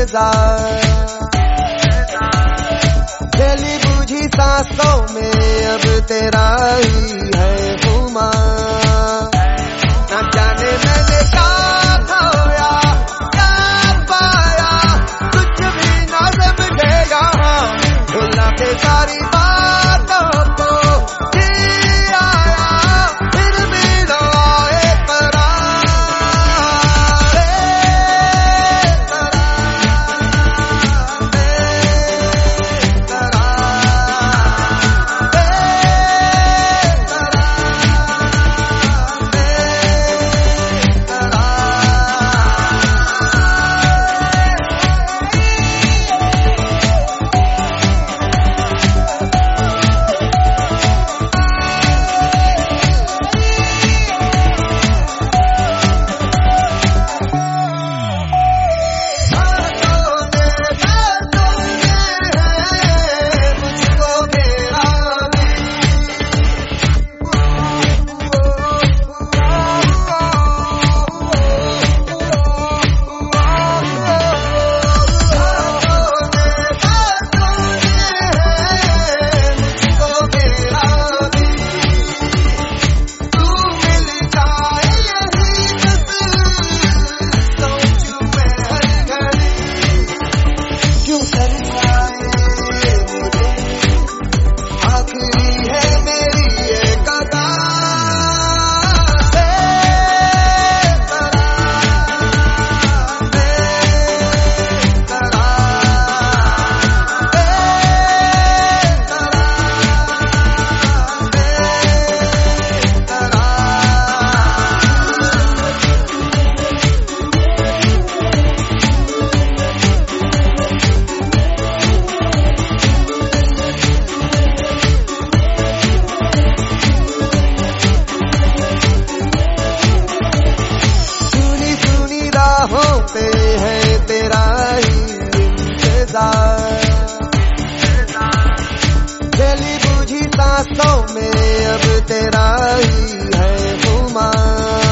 इंतजार, खेली बूझी सांसों में अब तेरा ही है खुमार। न जाने मैंने क्या खोया क्या पाया, कुछ भी न समझेगा भुला के सारी बातों को। जी आया फिर भी न आए करार, पे है तेरा ही इंतजार, खेली बूझी सांसों में अब तेरा ही है खुमार।